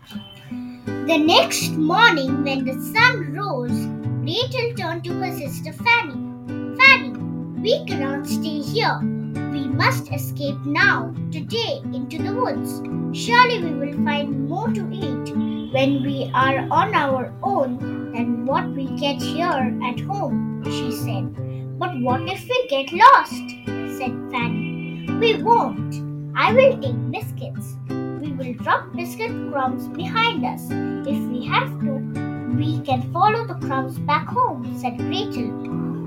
The next morning, when the sun rose, Gretel turned to her sister Fanny. Fanny, we cannot stay here. We must escape now, today, into the woods. Surely we will find more to eat when we are on our own than what we get here at home, she said. But what if we get lost? Said Fanny. We won't. I will take biscuits. We will drop biscuit crumbs behind us. If we have to, we can follow the crumbs back home, said Gretel.